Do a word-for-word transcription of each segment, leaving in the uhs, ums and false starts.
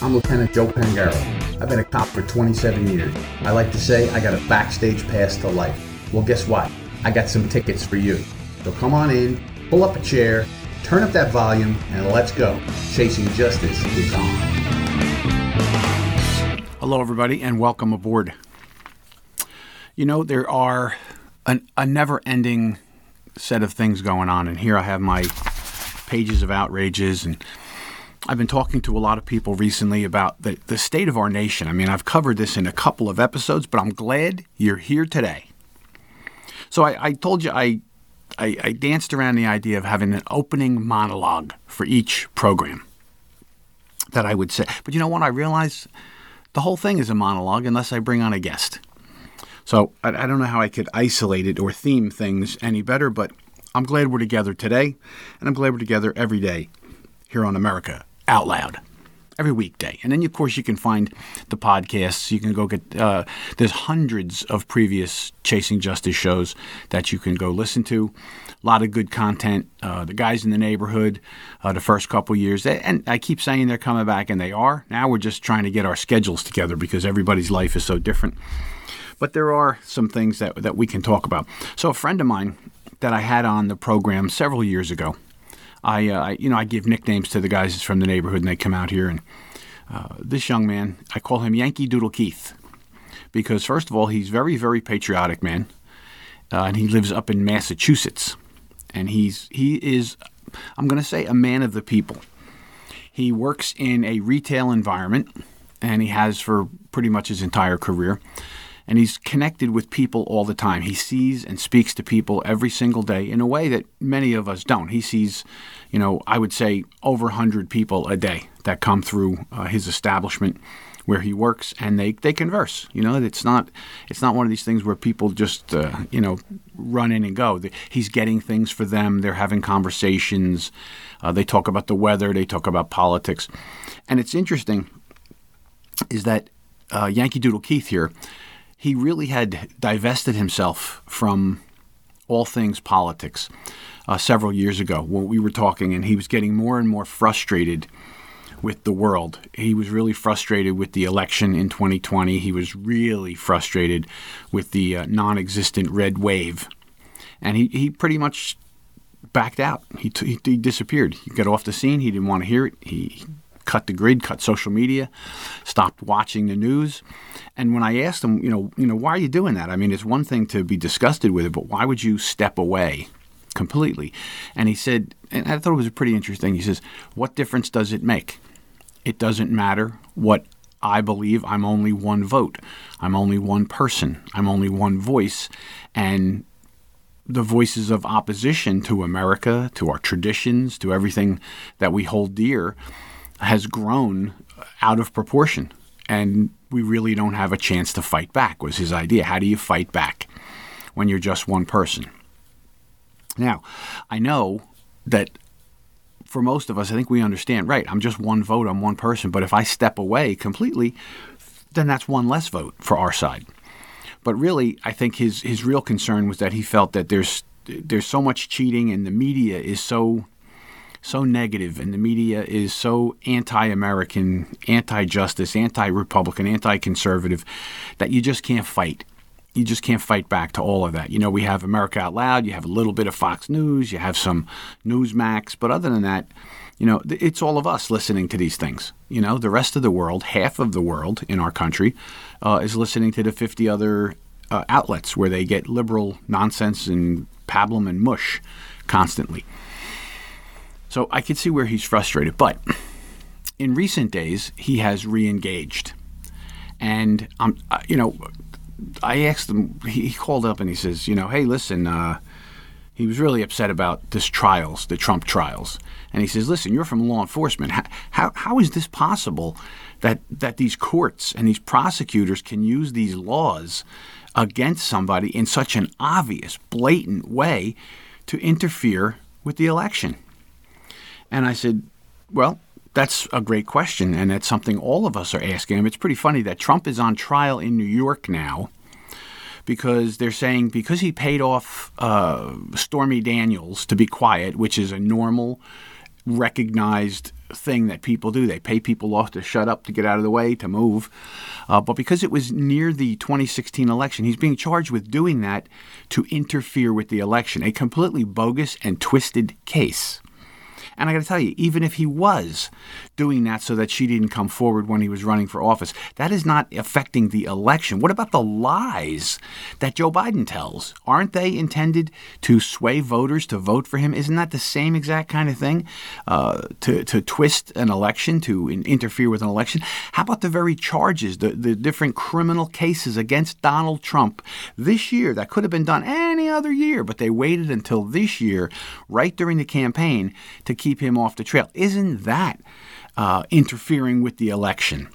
I'm Lieutenant Joe Pangaro. I've been a cop for twenty-seven years. I like to say I got a backstage pass to life. Well, guess what? I got some tickets for you. So come on in, pull up a chair, turn up that volume, and let's go. Chasing Justice is on. Hello, everybody, and welcome aboard. You know, there are an, a never-ending set of things going on, and here I have my pages of outrages, and I've been talking to a lot of people recently about the, the state of our nation. I mean, I've covered this in a couple of episodes, but I'm glad you're here today. So I, I told you I, I, I danced around the idea of having an opening monologue for each program that I would say. But you know what? I realized the whole thing is a monologue unless I bring on a guest. So I, I don't know how I could isolate it or theme things any better, but I'm glad we're together today, and I'm glad we're together every day here on America Out Loud, every weekday. And then, of course, you can find the podcasts. You can go get, uh, there's hundreds of previous Chasing Justice shows that you can go listen to. A lot of good content. Uh, the guys in the neighborhood, uh, the first couple years. And I keep saying they're coming back, and they are. Now we're just trying to get our schedules together because everybody's life is so different. But there are some things that, that we can talk about. So a friend of mine that I had on the program several years ago, I, uh, I you know, I give nicknames to the guys from the neighborhood, and they come out here. And uh, this young man, I call him Yankee Doodle Keith because, first of all, he's very, very patriotic man, uh, and he lives up in Massachusetts. And he's he is, I'm going to say, a man of the people. He works in a retail environment, and he has for pretty much his entire career. And he's connected with people all the time. He sees and speaks to people every single day in a way that many of us don't. He sees, you know, I would say over one hundred people a day that come through uh, his establishment where he works, and they, they converse. You know, it's not it's not one of these things where people just, uh, you know, run in and go. He's getting things for them. They're having conversations. Uh, they talk about the weather. They talk about politics. And it's interesting is that uh, Yankee Doodle Keith here, he really had divested himself from all things politics uh, several years ago when we were talking, and he was getting more and more frustrated with the world. He was really frustrated with the election in twenty twenty. He was really frustrated with the uh, non-existent red wave. And he, he pretty much backed out. He, t- he, he disappeared. He got off the scene. He didn't want to hear it. He cut the grid, cut social media, stopped watching the news. And when I asked him, you know, you know, why are you doing that? I mean, it's one thing to be disgusted with it, but why would you step away completely? And he said, and I thought it was pretty interesting. He says, what difference does it make? It doesn't matter what I believe. I'm only one vote. I'm only one person. I'm only one voice. And the voices of opposition to America, to our traditions, to everything that we hold dear has grown out of proportion, and we really don't have a chance to fight back, was his idea. How do you fight back when you're just one person? Now, I know that for most of us, I think we understand, right, I'm just one vote, I'm one person, but if I step away completely, then that's one less vote for our side. But really, I think his, his real concern was that he felt that there's there's so much cheating, and the media is so so negative, and the media is so anti-American, anti-justice, anti-Republican, anti-conservative, that you just can't fight. You just can't fight back to all of that. You know, we have America Out Loud, you have a little bit of Fox News, you have some Newsmax, but other than that, you know, it's all of us listening to these things. You know, the rest of the world, half of the world in our country, uh, is listening to the fifty other uh, outlets where they get liberal nonsense and pablum and mush constantly. So I could see where he's frustrated. But in recent days, he has re-engaged. And, um, you know, I asked him, he called up and he says, you know, hey, listen, uh, he was really upset about this trials, the Trump trials. And he says, listen, you're from law enforcement. How, how, how is this possible that, that these courts and these prosecutors can use these laws against somebody in such an obvious, blatant way to interfere with the election? And I said, well, that's a great question, and that's something all of us are asking him. It's pretty funny that Trump is on trial in New York now because they're saying because he paid off uh, Stormy Daniels to be quiet, which is a normal recognized thing that people do. They pay people off to shut up, to get out of the way, to move. Uh, but because it was near the twenty sixteen election, he's being charged with doing that to interfere with the election. A completely bogus and twisted case. And I got to tell you, even if he was doing that so that she didn't come forward when he was running for office, that is not affecting the election. What about the lies that Joe Biden tells? Aren't they intended to sway voters to vote for him? Isn't that the same exact kind of thing? Uh, to, to twist an election, to in, interfere with an election? How about the very charges, the, the different criminal cases against Donald Trump this year that could have been done any other year, but they waited until this year, right during the campaign, to keep keep him off the trail? Isn't that uh, interfering with the election?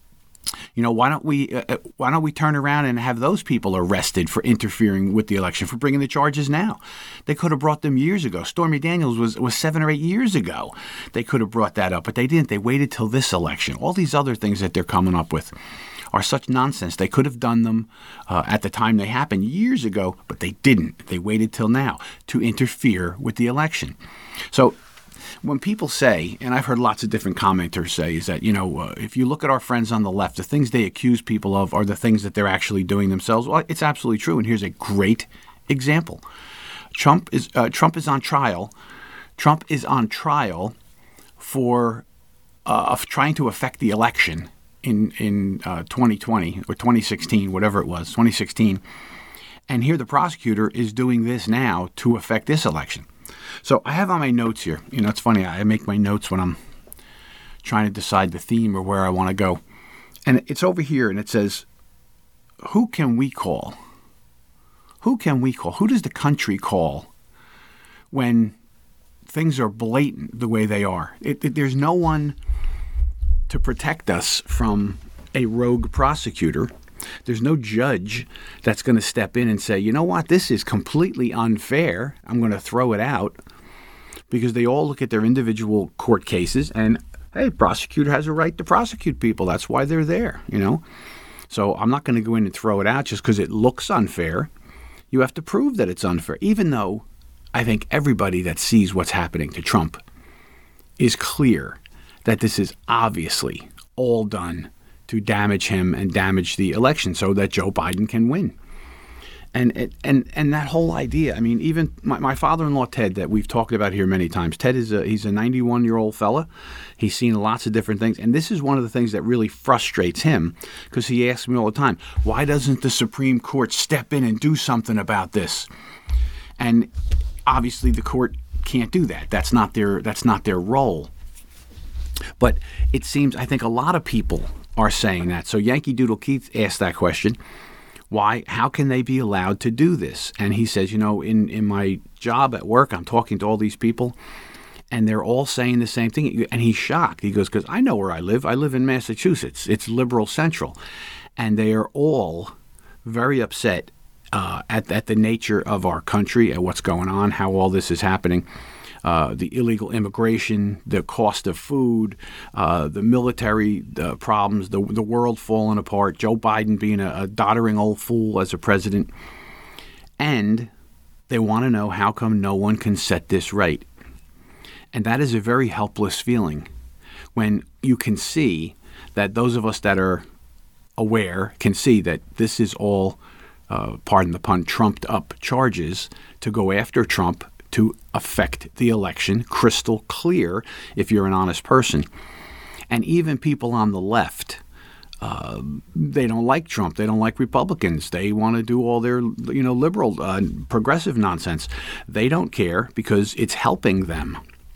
You know, why don't we uh, why don't we turn around and have those people arrested for interfering with the election, for bringing the charges now? They could have brought them years ago. Stormy Daniels was, was seven or eight years ago. They could have brought that up, but they didn't. They waited till this election. All these other things that they're coming up with are such nonsense. They could have done them uh, at the time they happened years ago, but they didn't. They waited till now to interfere with the election. So when people say, and I've heard lots of different commenters say, is that, you know, uh, if you look at our friends on the left, the things they accuse people of are the things that they're actually doing themselves. Well, it's absolutely true, and here's a great example. Trump is uh, Trump is on trial. Trump is on trial for uh, of trying to affect the election in in uh, twenty twenty or twenty sixteen, whatever it was, twenty sixteen. And here the prosecutor is doing this now to affect this election. So I have on my notes here, you know, it's funny, I make my notes when I'm trying to decide the theme or where I want to go. And it's over here, and it says, who can we call? Who can we call? Who does the country call when things are blatant the way they are? It, it, there's no one to protect us from a rogue prosecutor. There's no judge that's going to step in and say, you know what, this is completely unfair. I'm going to throw it out, because they all look at their individual court cases and, hey, prosecutor has a right to prosecute people. That's why they're there, you know. So I'm not going to go in and throw it out just because it looks unfair. You have to prove that it's unfair, even though I think everybody that sees what's happening to Trump is clear that this is obviously all done to damage him and damage the election so that Joe Biden can win. And it, and and that whole idea, I mean, even my, my father-in-law, Ted, that we've talked about here many times, Ted is a, he's a ninety-one-year-old fella. He's seen lots of different things. And this is one of the things that really frustrates him, because he asks me all the time, why doesn't the Supreme Court step in and do something about this? And obviously the court can't do that. That's not their that's not their role. But it seems, I think a lot of people are saying that. So Yankee Doodle Keith asked that question. Why? How can they be allowed to do this? And he says, you know, in, in my job at work, I'm talking to all these people, and they're all saying the same thing. And he's shocked. He goes, because I know where I live. I live in Massachusetts. It's liberal central. And they are all very upset uh, at, at the nature of our country and what's going on, how all this is happening. Uh, the illegal immigration, the cost of food, uh, the military uh, problems, the the world falling apart, Joe Biden being a, a doddering old fool as a president. And they want to know, how come no one can set this right? And that is a very helpless feeling when you can see that those of us that are aware can see that this is all, uh, pardon the pun, trumped up charges to go after Trump, to affect the election, crystal clear if you're an honest person. And even people on the left, uh, they don't like Trump. They don't like Republicans. They want to do all their, you know, liberal, uh, progressive nonsense. They don't care because it's helping them.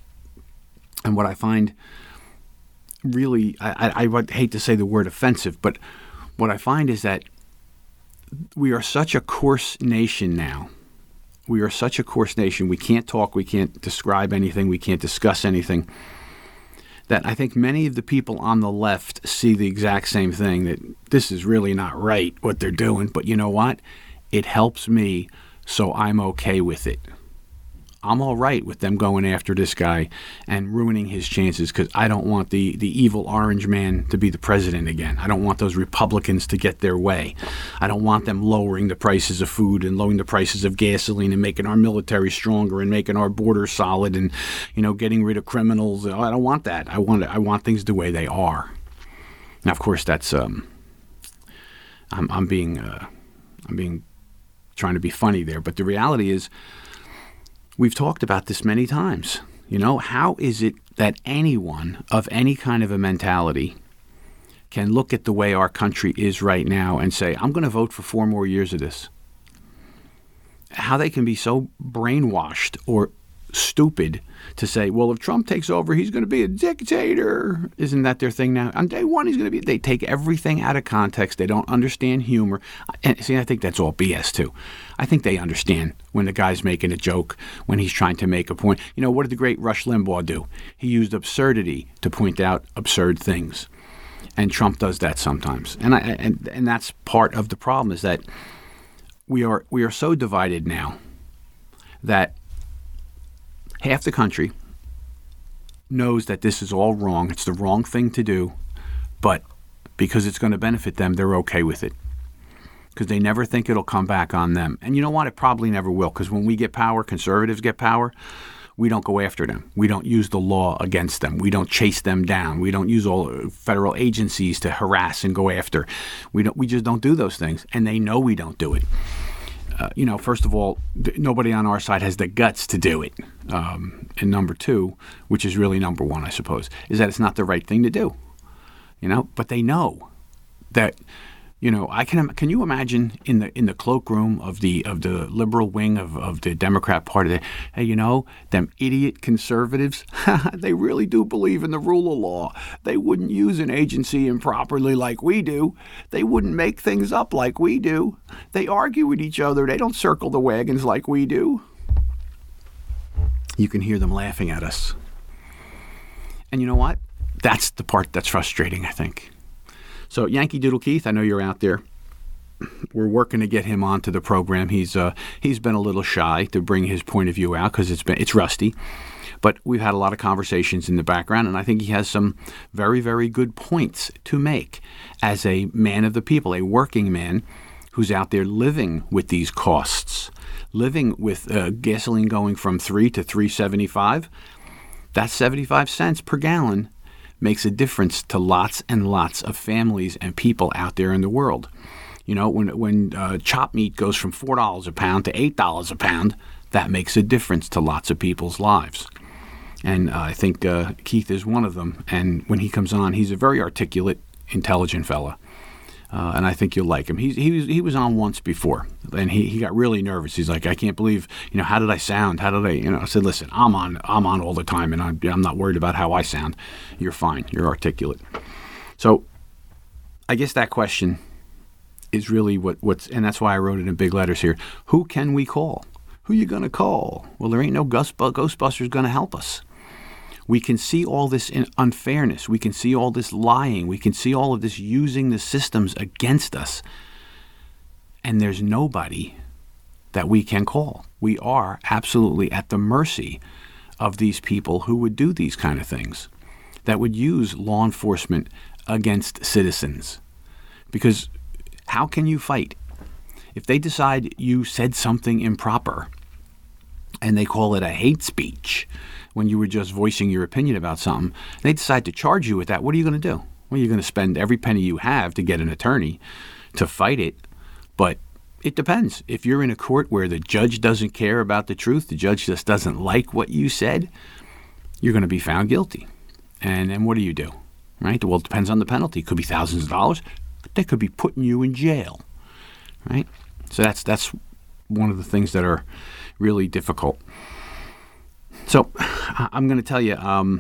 And what I find really, I, I, I would hate to say the word offensive, but what I find is that we are such a coarse nation now. We are such a coarse nation. We can't talk. We can't describe anything. We can't discuss anything. That I think many of the people on the left see the exact same thing, that this is really not right what they're doing. But you know what? It helps me, so I'm okay with it. I'm all right with them going after this guy and ruining his chances because I don't want the, the evil orange man to be the president again. I don't want those Republicans to get their way. I don't want them lowering the prices of food and lowering the prices of gasoline and making our military stronger and making our border solid and, you know, getting rid of criminals. I don't want that. I want I want things the way they are. Now, of course, that's um, I'm I'm being uh, I'm being trying to be funny there, but the reality is, we've talked about this many times. You know, how is it that anyone of any kind of a mentality can look at the way our country is right now and say, I'm going to vote for four more years of this? How they can be so brainwashed or stupid to say, well, if Trump takes over, he's going to be a dictator. Isn't that their thing now? On day one, he's going to be. They take everything out of context. They don't understand humor. And see, I think that's all B S too. I think they understand when the guy's making a joke, when he's trying to make a point. You know, what did the great Rush Limbaugh do? He used absurdity to point out absurd things. And Trump does that sometimes. And I, and and that's part of the problem, is that we are we are so divided now that half the country knows that this is all wrong. It's the wrong thing to do, but because it's going to benefit them, they're okay with it. Because they never think it'll come back on them. And you know what? It probably never will, because when we get power, conservatives get power, we don't go after them. We don't use the law against them. We don't chase them down. We don't use all federal agencies to harass and go after. We don't. We just don't do those things, and they know we don't do it. Uh, you know, first of all, th- nobody on our side has the guts to do it. Um, and number two, which is really number one, I suppose, is that it's not the right thing to do. You know, but they know that. You know, I can. Can you imagine in the in the cloakroom of the of the liberal wing of, of the Democrat Party? That, hey, you know, them idiot conservatives, they really do believe in the rule of law. They wouldn't use an agency improperly like we do. They wouldn't make things up like we do. They argue with each other. They don't circle the wagons like we do. You can hear them laughing at us. And you know what? That's the part that's frustrating, I think. So Yankee Doodle Keith, I know you're out there. We're working to get him onto the program. He's uh, he's been a little shy to bring his point of view out because it's been it's rusty. But we've had a lot of conversations in the background, and I think he has some very, very good points to make as a man of the people, a working man who's out there living with these costs, living with uh, gasoline going from three to three seventy-five. That's seventy-five cents per gallon. Makes a difference to lots and lots of families and people out there in the world. You know, when when uh, chopped meat goes from four dollars a pound to eight dollars a pound, that makes a difference to lots of people's lives. And uh, I think uh, Keith is one of them. And when he comes on, he's a very articulate, intelligent fella. Uh, and I think you'll like him. He, he, was, he was on once before, and he, he got really nervous. He's like, I can't believe, you know, how did I sound? How did I, you know, I said, listen, I'm on I'm on all the time, and I'm, I'm not worried about how I sound. You're fine. You're articulate. So I guess that question is really what, what's, and that's why I wrote it in big letters here. Who can we call? Who you going to call? Well, there ain't no Ghost, Ghostbusters going to help us. We can see all this in unfairness. We can see all this lying. We can see all of this using the systems against us. And there's nobody that we can call. We are absolutely at the mercy of these people who would do these kind of things, that would use law enforcement against citizens. Because how can you fight? If they decide you said something improper and they call it a hate speech, when you were just voicing your opinion about something, they decide to charge you with that, what are you going to do? Well, you're going to spend every penny you have to get an attorney to fight it. But it depends. If you're in a court where the judge doesn't care about the truth, the judge just doesn't like what you said, you're going to be found guilty. And then what do you do? Right? Well, it depends on the penalty. It could be thousands of dollars. They could be putting you in jail. Right? So that's that's one of the things that are really difficult. So I'm going to tell you, um,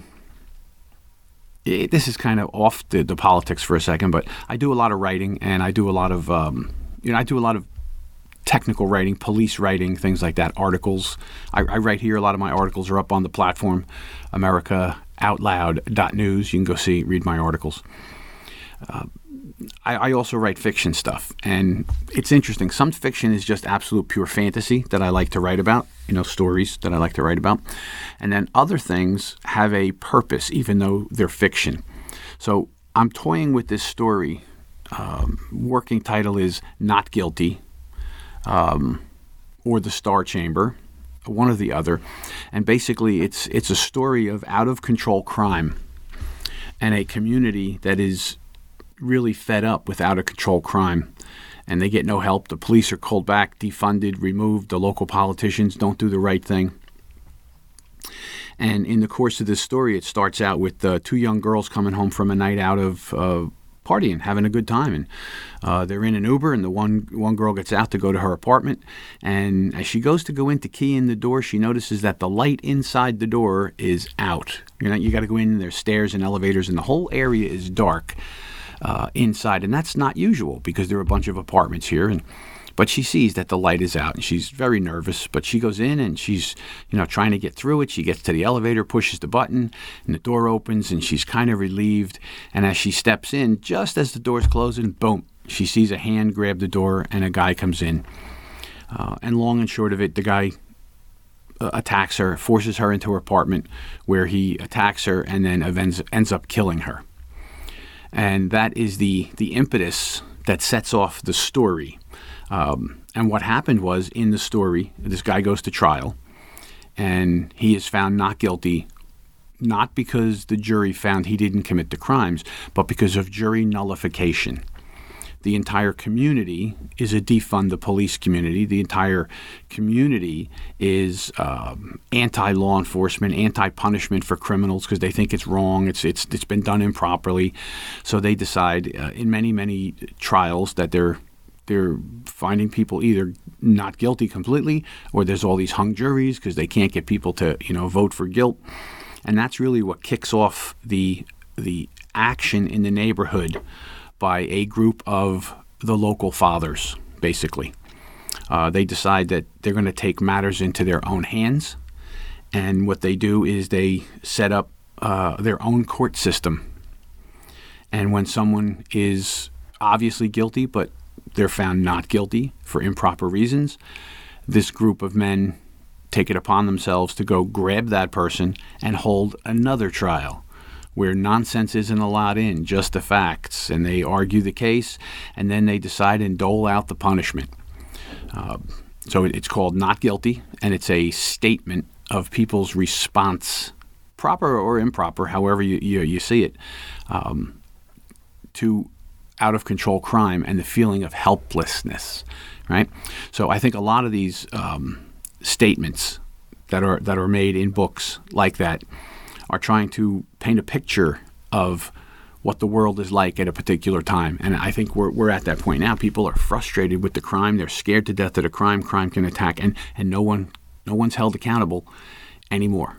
it, this is kind of off the, the politics for a second, but I do a lot of writing, and I do a lot of, um, you know, I do a lot of technical writing, police writing, things like that, articles. I, I write here. A lot of my articles are up on the platform, America Out Loud dot news. You can go see, read my articles. Uh, I, I also write fiction stuff, and it's interesting. Some fiction is just absolute pure fantasy that I like to write about, you know, stories that I like to write about. And then other things have a purpose, even though they're fiction. So I'm toying with this story. Um, working title is Not Guilty, um, or The Star Chamber, one or the other. And basically it's it's a story of out-of-control crime and a community that is really fed up with out-of-control crime. And they get no help. The police are called back, defunded, removed. The local politicians don't do the right thing. And in the course of this story, it starts out with uh, two young girls coming home from a night out of uh, partying, having a good time. And uh, they're in an Uber, and the one one girl gets out to go to her apartment. And as she goes to go in to key in the door, she notices that the light inside the door is out. You know, you got to go in, there's stairs and elevators, and the whole area is dark. Uh, inside, and that's not usual because there are a bunch of apartments here. And but she sees that the light is out, and she's very nervous. But she goes in, and she's you know trying to get through it. She gets to the elevator, pushes the button, and the door opens, and she's kind of relieved. And as she steps in, just as the door's closing, boom, she sees a hand grab the door, and a guy comes in. Uh, and long and short of it, the guy uh, attacks her, forces her into her apartment, where he attacks her, and then ends ends up killing her. And that is the, the impetus that sets off the story. Um, and what happened was, in the story, this guy goes to trial, and he is found not guilty, not because the jury found he didn't commit the crimes, but because of jury nullification. The entire community is a defund the police community. The entire community is um, anti-law enforcement, anti-punishment for criminals because they think it's wrong. It's it's it's been done improperly. So they decide uh, in many many trials that they're they're finding people either not guilty completely, or there's all these hung juries because they can't get people to you know vote for guilt. And that's really what kicks off the the action in the neighborhood by a group of the local fathers, basically. Uh, they decide that they're going to take matters into their own hands, and what they do is they set up uh, their own court system. And when someone is obviously guilty, but they're found not guilty for improper reasons, this group of men take it upon themselves to go grab that person and hold another trial, where nonsense isn't allowed in, just the facts. And they argue the case, and then they decide and dole out the punishment. Uh, so it's called Not Guilty, and it's a statement of people's response, proper or improper, however you, you, you see it, um, to out-of-control crime and the feeling of helplessness, right? So I think a lot of these um, statements that are that are made in books like that are trying to paint a picture of what the world is like at a particular time. And I think we're we're at that point now. People are frustrated with the crime. They're scared to death of the crime. Crime can attack, and, and no one no one's held accountable anymore,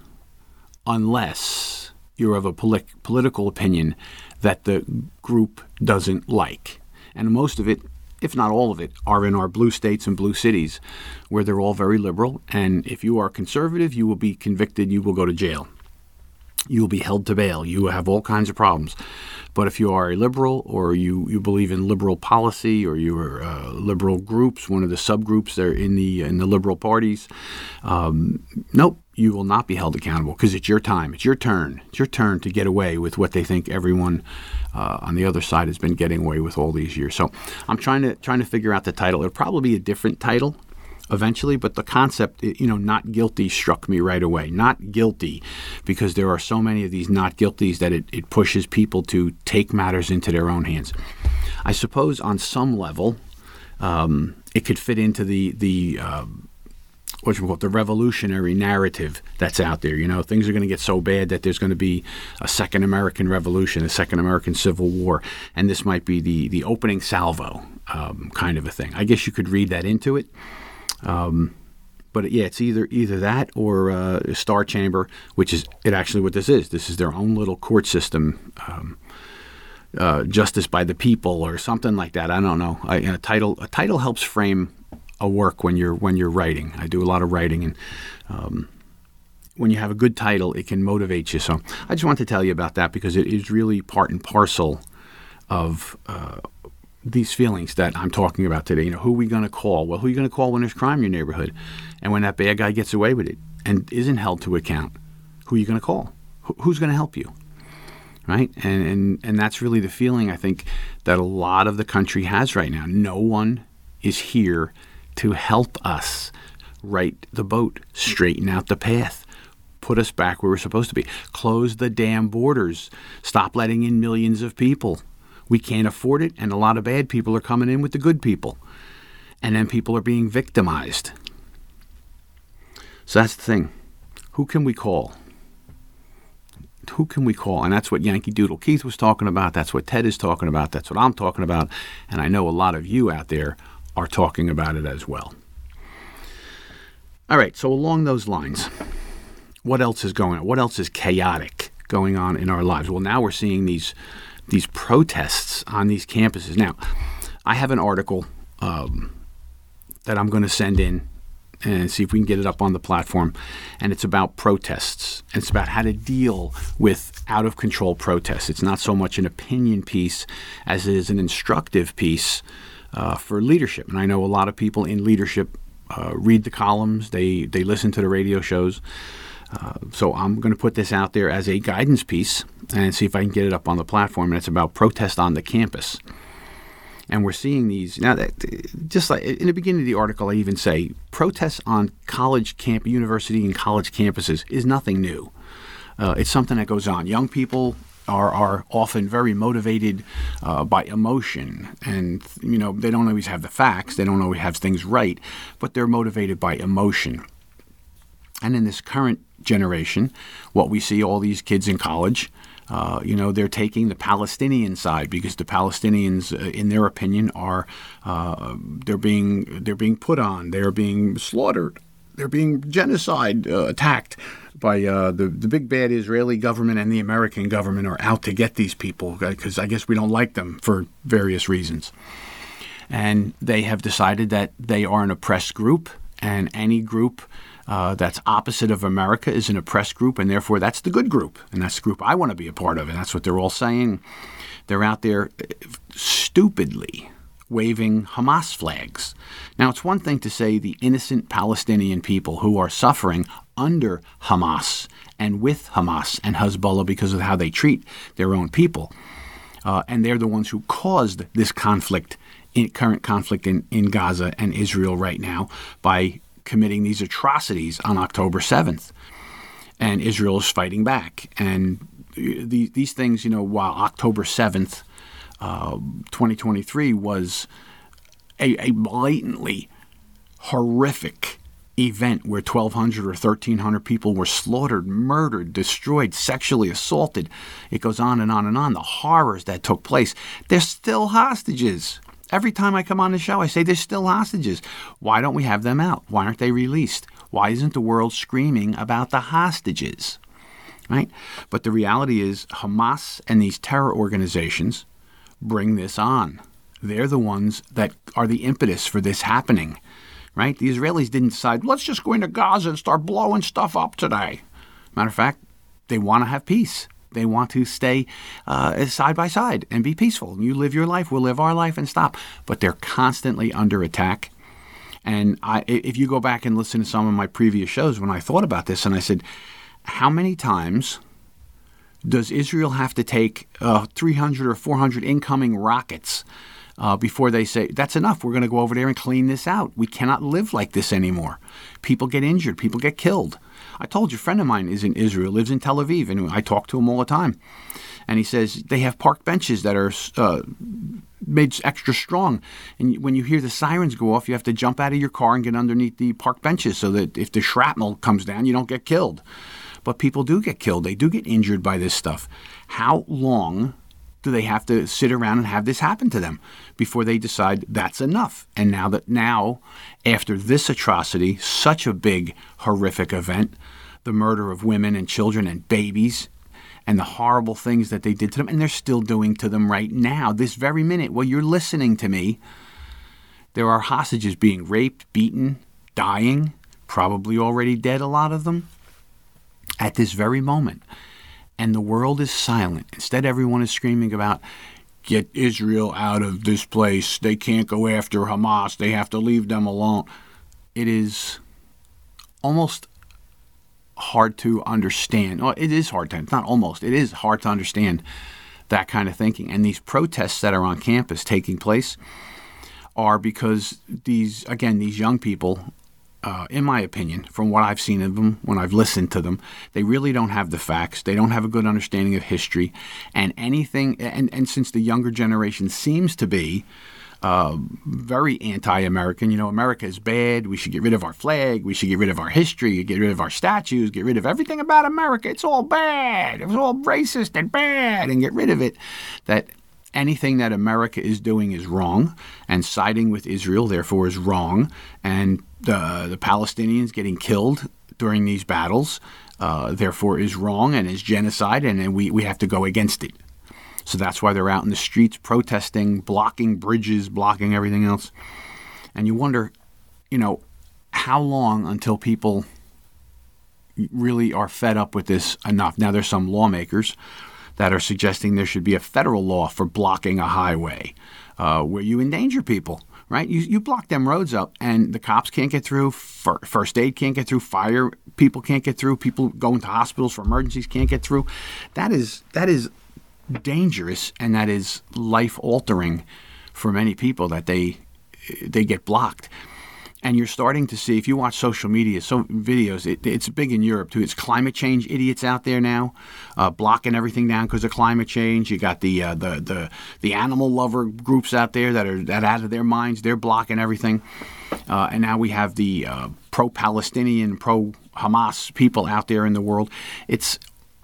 unless you're of a polit- political opinion that the group doesn't like. And most of it, if not all of it, are in our blue states and blue cities, where they're all very liberal. And if you are conservative, you will be convicted. You will go to jail. You will be held to bail. You will have all kinds of problems. But if you are a liberal, or you, you believe in liberal policy, or you are uh, liberal groups, one of the subgroups there in the in the liberal parties, um, nope, you will not be held accountable because it's your time. It's your turn. It's your turn to get away with what they think everyone uh, on the other side has been getting away with all these years. So I'm trying to trying to figure out the title. It'll probably be a different title eventually, but the concept, you know, not guilty struck me right away. Not guilty, because there are so many of these not guilties that it, it pushes people to take matters into their own hands. I suppose on some level, um, it could fit into the the um, what you call it, the revolutionary narrative that's out there. You know, things are going to get so bad that there's going to be a second American Revolution, a second American Civil War, and this might be the the opening salvo um, kind of a thing. I guess you could read that into it. Um, but yeah, it's either either that or uh, Star Chamber, which is it actually what this is. This is their own little court system, um, uh, justice by the people or something like that. I don't know. I, a title a title helps frame a work when you're when you're writing. I do a lot of writing, and um, when you have a good title, it can motivate you. So I just want to tell you about that because it is really part and parcel of uh, these feelings that I'm talking about today. You know, who are we going to call? Well, who are you going to call when there's crime in your neighborhood? And when that bad guy gets away with it and isn't held to account, who are you going to call? Wh- who's going to help you? Right? And, and and that's really the feeling, I think, that a lot of the country has right now. No one is here to help us right the boat, straighten out the path, put us back where we're supposed to be, close the damn borders, stop letting in millions of people. We can't afford it, and a lot of bad people are coming in with the good people. And then people are being victimized. So that's the thing. Who can we call? Who can we call? And that's what Yankee Doodle Keith was talking about. That's what Ted is talking about. That's what I'm talking about. And I know a lot of you out there are talking about it as well. All right, so along those lines, what else is going on? What else is chaotic going on in our lives? Well, now we're seeing these these protests on these campuses. Now, I have an article um, that I'm going to send in and see if we can get it up on the platform. And it's about protests. And it's about how to deal with out-of-control protests. It's not so much an opinion piece as it is an instructive piece uh, for leadership. And I know a lot of people in leadership uh, read the columns. They, they listen to the radio shows. Uh, so I'm going to put this out there as a guidance piece and see if I can get it up on the platform. And it's about protest on the campus. And we're seeing these now. That, just like in the beginning of the article, I even say protests on college camp, university, and college campuses is nothing new. Uh, it's something that goes on. Young people are are often very motivated uh, by emotion, and you know they don't always have the facts. They don't always have things right, but they're motivated by emotion. And in this current generation, what we see, all these kids in college. Uh, you know, they're taking the Palestinian side because the Palestinians, uh, in their opinion, are uh, they're being they're being put on, they're being slaughtered, they're being genocide uh, attacked by uh, the the big bad Israeli government, and the American government are out to get these people because I guess we don't like them for various reasons. And they have decided that they are an oppressed group, and any group Uh, that's opposite of America is an oppressed group, and therefore that's the good group, and that's the group I want to be a part of, and that's what they're all saying. They're out there stupidly waving Hamas flags. Now, it's one thing to say the innocent Palestinian people who are suffering under Hamas and with Hamas and Hezbollah because of how they treat their own people, uh, and they're the ones who caused this conflict, in current conflict in, in Gaza and Israel right now by committing these atrocities on October seventh. And Israel is fighting back. And the, these things, you know, while October seventh, uh, twenty twenty-three was a, a blatantly horrific event where twelve hundred or thirteen hundred people were slaughtered, murdered, destroyed, sexually assaulted. It goes on and on and on. The horrors that took place. They're still hostages. Every time I come on the show, I say there's still hostages. Why don't we have them out? Why aren't they released? Why isn't the world screaming about the hostages? Right? But the reality is Hamas and these terror organizations bring this on. They're the ones that are the impetus for this happening. Right? The Israelis didn't decide, let's just go into Gaza and start blowing stuff up today. Matter of fact, they want to have peace. They want to stay uh, side by side and be peaceful. You live your life, we'll live our life and stop. But they're constantly under attack. And I, if you go back and listen to some of my previous shows when I thought about this, and I said, how many times does Israel have to take uh, three hundred or four hundred incoming rockets uh, before they say, that's enough, we're going to go over there and clean this out. We cannot live like this anymore. People get injured, people get killed. I told you, a friend of mine is in Israel, lives in Tel Aviv, and I talk to him all the time. And he says they have park benches that are uh, made extra strong. And when you hear the sirens go off, you have to jump out of your car and get underneath the park benches so that if the shrapnel comes down, you don't get killed. But people do get killed. They do get injured by this stuff. How long do they have to sit around and have this happen to them before they decide that's enough? And now that now, after this atrocity, such a big, horrific event, the murder of women and children and babies, and the horrible things that they did to them, and they're still doing to them right now, this very minute, while you're listening to me, there are hostages being raped, beaten, dying, probably already dead, a lot of them, at this very moment. And the world is silent. Instead, everyone is screaming about get Israel out of this place. They can't go after Hamas. They have to leave them alone. It is almost hard to understand. Well, it is hard to, it's not almost, it is hard to understand that kind of thinking. And these protests that are on campus taking place are because these, again, these young people, uh, in my opinion, from what I've seen of them, when I've listened to them, they really don't have the facts. They don't have a good understanding of history. And anything, and, and since the younger generation seems to be Uh, very anti-American. You know, America is bad. We should get rid of our flag. We should get rid of our history, get rid of our statues, get rid of everything about America. It's all bad. It's all racist and bad, and get rid of it. That anything that America is doing is wrong, and siding with Israel, therefore, is wrong. And uh, the Palestinians getting killed during these battles, uh, therefore, is wrong and is genocide, and, and we, we have to go against it. So that's why they're out in the streets protesting, blocking bridges, blocking everything else. And you wonder, you know, how long until people really are fed up with this enough? Now, there's some lawmakers that are suggesting there should be a federal law for blocking a highway uh, where you endanger people, right? You, you block them roads up and the cops can't get through, first aid can't get through, fire people can't get through, people going to hospitals for emergencies can't get through. That is that is... dangerous, and that is life-altering for many people that they they get blocked. And you're starting to see, if you watch social media, so videos, it, it's big in Europe too. It's climate change idiots out there now, uh, blocking everything down because of climate change. You got the uh, the the the animal lover groups out there that are that out of their minds. They're blocking everything. Uh, and now we have the uh, pro-Palestinian, pro-Hamas people out there in the world. It's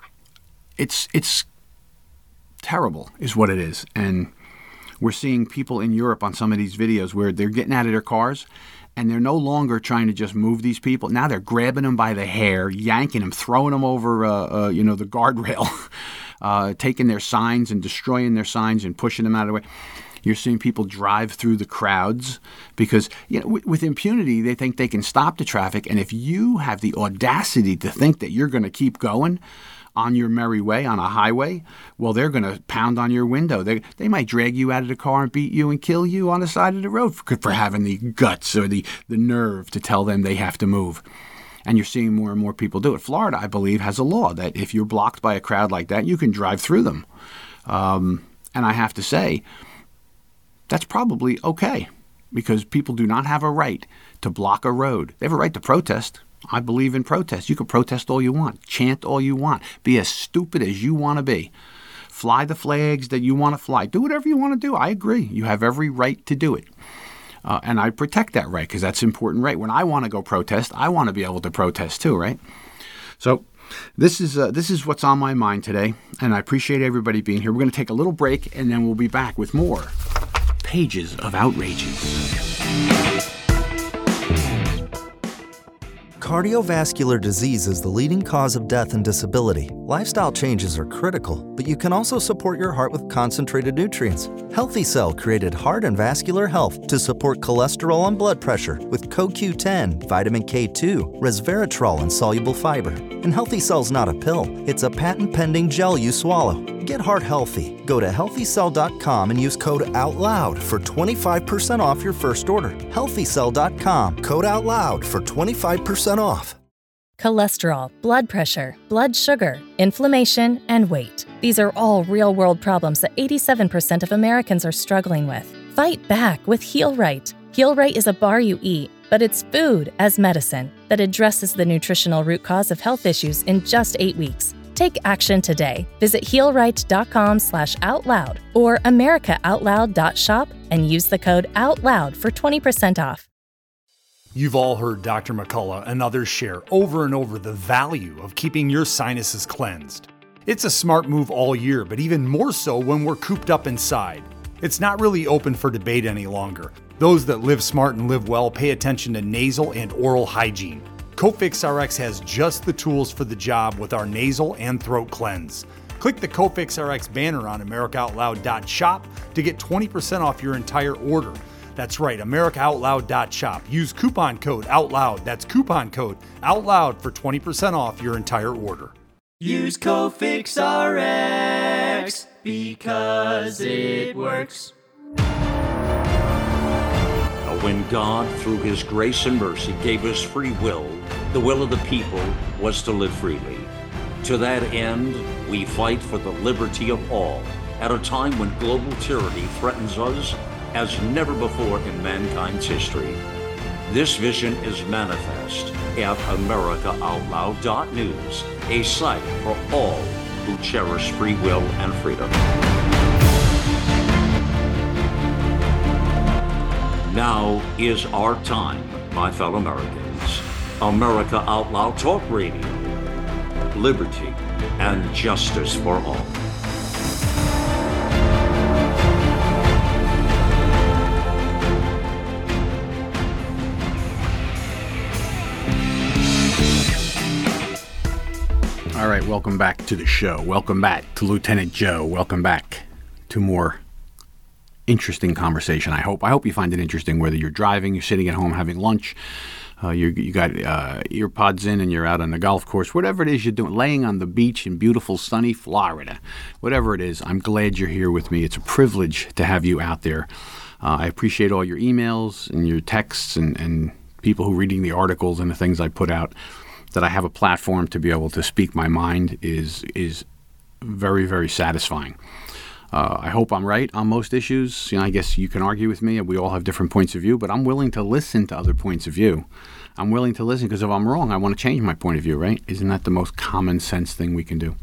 it's it's terrible is what it is. And we're seeing people in Europe on some of these videos where they're getting out of their cars and they're no longer trying to just move these people. Now they're grabbing them by the hair, yanking them, throwing them over, uh, uh, you know, the guardrail, uh, taking their signs and destroying their signs and pushing them out of the way. You're seeing people drive through the crowds because, you know, w- with impunity, they think they can stop the traffic. And if you have the audacity to think that you're going to keep going on your merry way on a highway, well, they're going to pound on your window. They they might drag you out of the car and beat you and kill you on the side of the road for, for having the guts or the, the nerve to tell them they have to move. And you're seeing more and more people do it. Florida, I believe, has a law that if you're blocked by a crowd like that, you can drive through them. Um, and I have to say, that's probably okay because people do not have a right to block a road. They have a right to protest. I believe in protest. You can protest all you want, chant all you want, be as stupid as you want to be, fly the flags that you want to fly, do whatever you want to do. I agree. You have every right to do it. Uh, and I protect that right because that's an important right. When I want to go protest, I want to be able to protest too, right? So this is uh, this is what's on my mind today, and I appreciate everybody being here. We're going to take a little break, and then we'll be back with more Pages of Outrageous. Cardiovascular disease is the leading cause of death and disability. Lifestyle changes are critical, but you can also support your heart with concentrated nutrients. Healthy Cell created Heart and Vascular Health to support cholesterol and blood pressure with C O Q ten, vitamin K two, resveratrol, and soluble fiber. And Healthy Cell's not a pill, it's a patent-pending gel you swallow. Get heart healthy. Go to healthy cell dot com and use code OUTLOUD for twenty-five percent off your first order. healthy cell dot com, code OUTLOUD for twenty-five percent off. Cholesterol, blood pressure, blood sugar, inflammation, and weight. These are all real-world problems that eighty-seven percent of Americans are struggling with. Fight back with Heal Right. Heal Right is a bar you eat, but it's food as medicine that addresses the nutritional root cause of health issues in just eight weeks. Take action today. Visit heal right dot com slash out loud or america out loud dot shop and use the code OUTLOUD for twenty percent off. You've all heard Doctor McCullough and others share over and over the value of keeping your sinuses cleansed. It's a smart move all year, but even more so when we're cooped up inside. It's not really open for debate any longer. Those that live smart and live well pay attention to nasal and oral hygiene. Cofix R X has just the tools for the job with our nasal and throat cleanse. Click the Cofix R X banner on america out loud dot shop to get twenty percent off your entire order. That's right, america out loud dot shop. Use coupon code OUTLOUD. That's coupon code OUTLOUD for twenty percent off your entire order. Use Cofix R X. works because it works. When God, through his grace and mercy, gave us free will, the will of the people was to live freely. To that end, we fight for the liberty of all at a time when global tyranny threatens us as never before in mankind's history. This vision is manifest at America Out Loud dot news, a site for all who cherish free will and freedom. Now is our time, my fellow Americans. America Out Loud Talk Radio. Liberty and justice for all. All right, welcome back to the show. Welcome back to Lieutenant Joe. Welcome back to more interesting conversation. I hope. I hope you find it interesting, whether you're driving, you're sitting at home having lunch, uh, you you got uh, ear pods in and you're out on the golf course, whatever it is you're doing, laying on the beach in beautiful sunny Florida, whatever it is, I'm glad you're here with me. It's a privilege to have you out there. Uh, I appreciate all your emails and your texts and, and people who are reading the articles and the things I put out. That I have a platform to be able to speak my mind is is very, very satisfying. Uh, I hope I'm right on most issues. You know, I guess you can argue with me. We all have different points of view, but I'm willing to listen to other points of view. I'm willing to listen because if I'm wrong, I want to change my point of view, right? Isn't that the most common sense thing we can do?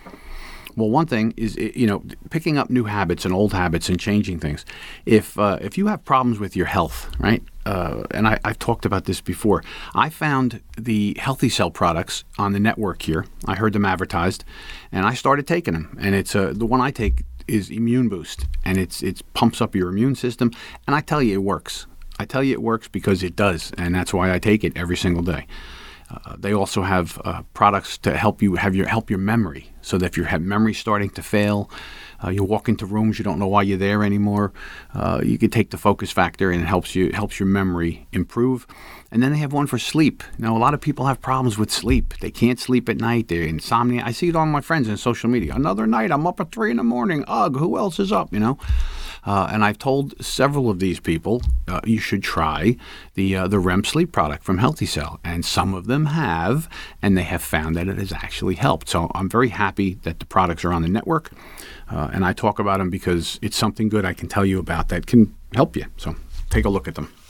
Well, one thing is, you know, picking up new habits and old habits and changing things. If uh, if you have problems with your health, right, uh, and I, I've talked about this before, I found the Healthy Cell products on the network here. I heard them advertised, and I started taking them. And it's uh, the one I take is Immune Boost, and it's it pumps up your immune system. And I tell you, it works. I tell you, it works because it does, and that's why I take it every single day. Uh, they also have uh, products to help you have your help your memory, so that if you have memory starting to fail, uh, you walk into rooms you don't know why you're there anymore. Uh, you can take the Focus Factor, and it helps you it helps your memory improve. And then they have one for sleep. Now, a lot of people have problems with sleep. They can't sleep at night. They're insomnia. I see it on my friends on social media. Another night, I'm up at three in the morning. Ugh, who else is up? You know. Uh, and I've told several of these people, uh, you should try the uh, the R E M sleep product from Healthy Cell. And some of them have, and they have found that it has actually helped. So I'm very happy that the products are on the network. Uh, and I talk about them because it's something good I can tell you about that can help you. So take a look at them.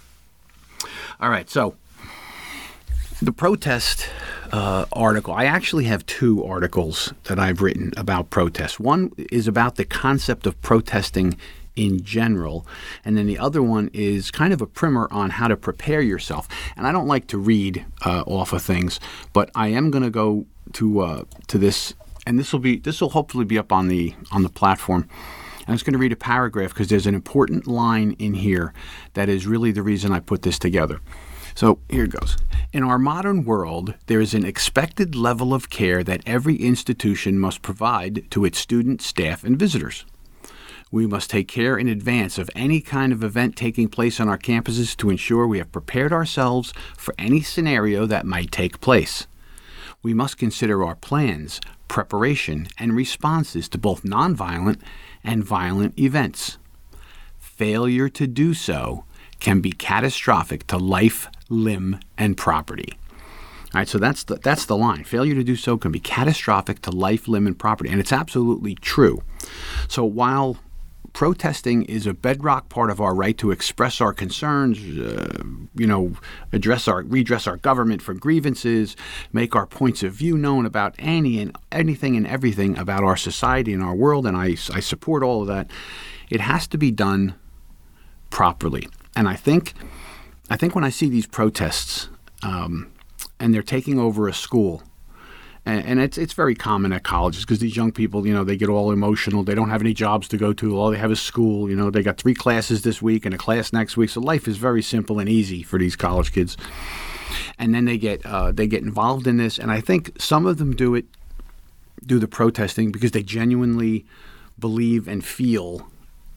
All right, so the protest uh, article, I actually have two articles that I've written about protests. One is about the concept of protesting in general, and then the other one is kind of a primer on how to prepare yourself. And I don't like to read uh, off of things, but I am going to go to uh, to this, and this will be this will hopefully be up on the on the platform. I'm just going to read a paragraph because there's an important line in here that is really the reason I put this together. So here it goes. In our modern world, there is an expected level of care that every institution must provide to its students, staff, and visitors. We must take care in advance of any kind of event taking place on our campuses to ensure we have prepared ourselves for any scenario that might take place. We must consider our plans, preparation, and responses to both nonviolent and violent events. Failure to do so can be catastrophic to life, limb, and property. All right, so that's the, that's the line. Failure to do so can be catastrophic to life, limb, and property. And it's absolutely true. So while protesting is a bedrock part of our right to express our concerns, uh, you know, address our, redress our government for grievances, make our points of view known about any and anything and everything about our society and our world, and I, I support all of that, it has to be done properly. And I think, I think when I see these protests, um, and they're taking over a school, and, and it's it's very common at colleges because these young people, you know, they get all emotional. They don't have any jobs to go to. All they have is school. You know, they got three classes this week and a class next week. So life is very simple and easy for these college kids. And then they get uh, they get involved in this, and I think some of them do it, do the protesting because they genuinely believe and feel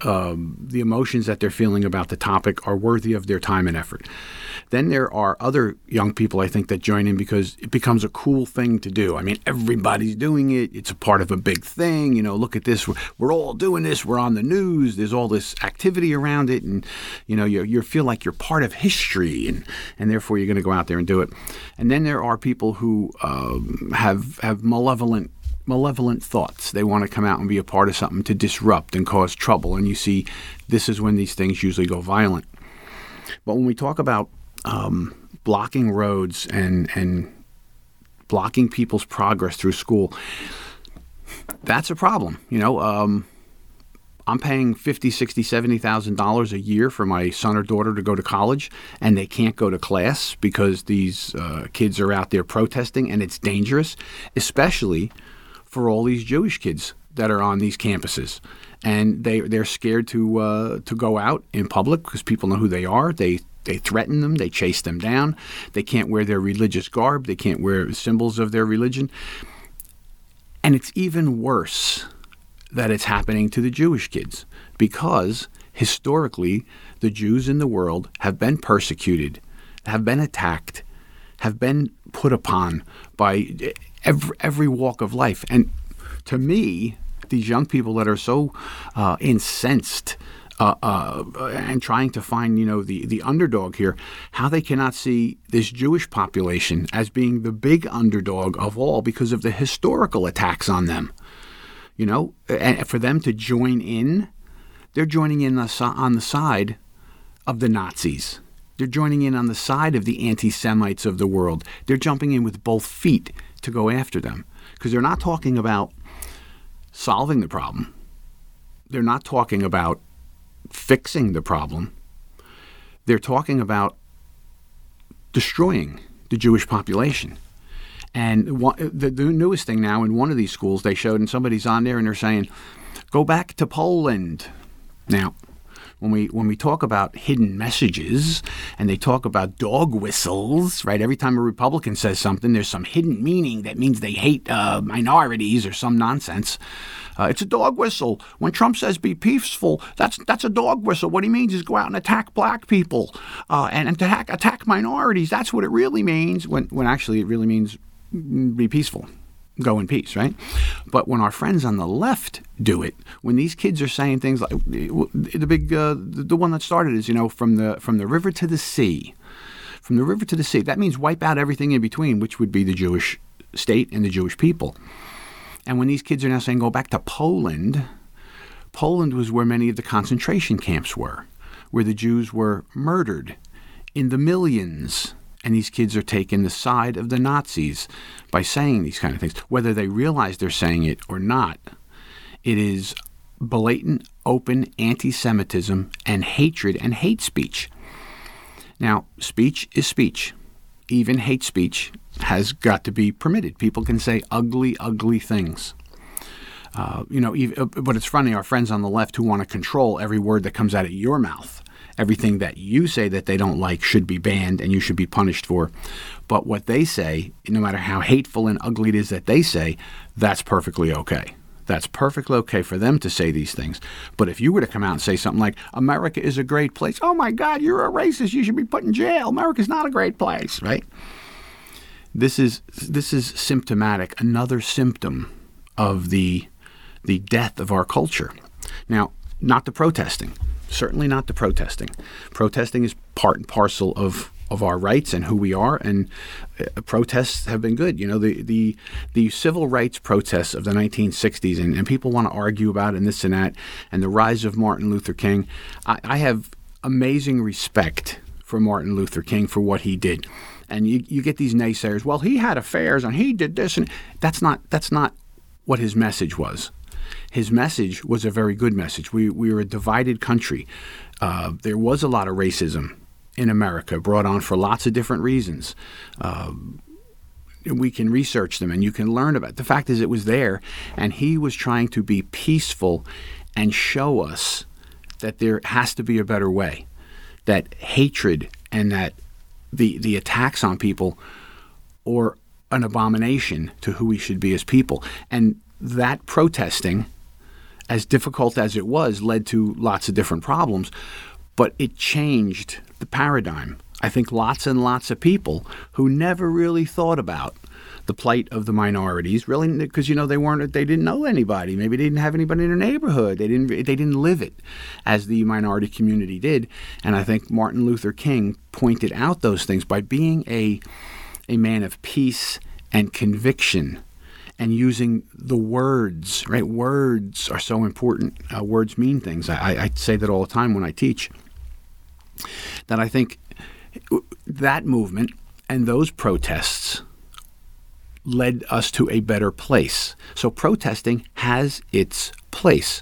um, the emotions that they're feeling about the topic are worthy of their time and effort. Then there are other young people, I think, that join in because it becomes a cool thing to do. I mean, everybody's doing it. It's a part of a big thing. You know, look at this. We're, we're all doing this. We're on the news. There's all this activity around it. And, you know, you you feel like you're part of history, and, and therefore you're going to go out there and do it. And then there are people who um, have have malevolent malevolent thoughts. They want to come out and be a part of something to disrupt and cause trouble. And you see, this is when these things usually go violent. But when we talk about um, blocking roads and and blocking people's progress through school, that's a problem. You know, um, I'm paying fifty, sixty, seventy thousand dollars a year for my son or daughter to go to college, and they can't go to class because these uh, kids are out there protesting, and it's dangerous, especially for all these Jewish kids that are on these campuses. And they they're scared to uh, to go out in public because people know who they are. They They threaten them. They chase them down. They can't wear their religious garb. They can't wear symbols of their religion. And it's even worse that it's happening to the Jewish kids because historically the Jews in the world have been persecuted, have been attacked, have been put upon by every, every walk of life. And to me, these young people that are so uh, incensed Uh, uh, and trying to find, you know, the, the underdog here, how they cannot see this Jewish population as being the big underdog of all because of the historical attacks on them. You know, and for them to join in, they're joining in on the side of the Nazis. They're joining in on the side of the anti-Semites of the world. They're jumping in with both feet to go after them because they're not talking about solving the problem. They're not talking about fixing the problem. They're talking about destroying the Jewish population. And one, the, the newest thing now in one of these schools they showed, and somebody's on there and they're saying, go back to Poland. Now, when we when we talk about hidden messages and they talk about dog whistles, right? Every time a Republican says something, there's some hidden meaning that means they hate uh, minorities or some nonsense. Uh, it's a dog whistle. When Trump says be peaceful, that's that's a dog whistle. What he means is go out and attack black people uh, and, and attack, attack minorities. That's what it really means, when, when actually it really means be peaceful. Go in peace, right? But when our friends on the left do it, when these kids are saying things like the big, uh, the one that started is, you know, from the from the river to the sea, from the river to the sea. That means wipe out everything in between, which would be the Jewish state and the Jewish people. And when these kids are now saying go back to Poland, Poland was where many of the concentration camps were, where the Jews were murdered in the millions. And these kids are taking the side of the Nazis by saying these kind of things. Whether they realize they're saying it or not, it is blatant, open anti-Semitism and hatred and hate speech. Now, speech is speech. Even hate speech has got to be permitted. People can say ugly, ugly things. Uh, you know, even, but it's funny, our friends on the left who want to control every word that comes out of your mouth. Everything that you say that they don't like should be banned and you should be punished for. But what they say, no matter how hateful and ugly it is that they say, that's perfectly okay. That's perfectly okay for them to say these things. But if you were to come out and say something like, America is a great place. Oh, my God, you're a racist. You should be put in jail. America's not a great place, right? This is this is symptomatic, another symptom of the the death of our culture. Now, not the protesting. Certainly not the protesting. Protesting is part and parcel of, of our rights and who we are, and uh, protests have been good. You know, the the, the civil rights protests of the nineteen sixties, and, and people want to argue about it and this and that, and the rise of Martin Luther King. I, I have amazing respect for Martin Luther King for what he did. And you, you get these naysayers, well, he had affairs and he did this, and that's not that's not what his message was. His message was a very good message. We we were a divided country. Uh, there was a lot of racism in America, brought on for lots of different reasons. Uh, we can research them and you can learn about it. The fact is it was there, and he was trying to be peaceful and show us that there has to be a better way, that hatred and that the the attacks on people are an abomination to who we should be as people. And that protesting as difficult as it was, led to lots of different problems, but it changed the paradigm. I think lots and lots of people who never really thought about the plight of the minorities, really, because, you know, they weren't, they didn't know anybody. Maybe they didn't have anybody in their neighborhood. They didn't, they didn't live it as the minority community did. And I think Martin Luther King pointed out those things by being a, a man of peace and conviction and using the words, right? Words are so important. Uh, words mean things. I, I say that all the time when I teach, that I think that movement and those protests led us to a better place. So protesting has its place.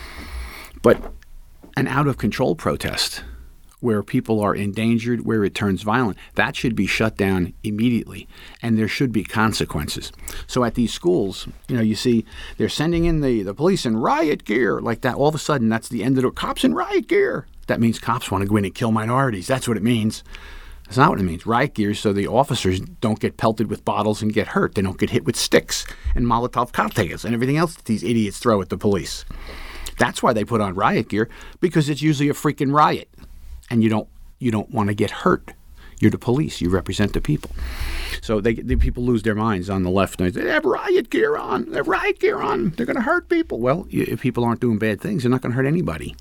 But an out-of-control protest where people are endangered, where it turns violent, that should be shut down immediately, and there should be consequences. So at these schools, you know, you see they're sending in the, the police in riot gear like that. All of a sudden, that's the end of the cops in riot gear. That means cops want to go in and kill minorities. That's what it means. That's not what it means. Riot gear so the officers don't get pelted with bottles and get hurt. They don't get hit with sticks and Molotov cocktails and everything else that these idiots throw at the police. That's why they put on riot gear, because it's usually a freaking riot. And you don't you don't want to get hurt. You're the police. You represent the people. So they, the people lose their minds on the left. They have riot gear on. They have riot gear on. They're going to hurt people. Well, if people aren't doing bad things, they're not going to hurt anybody.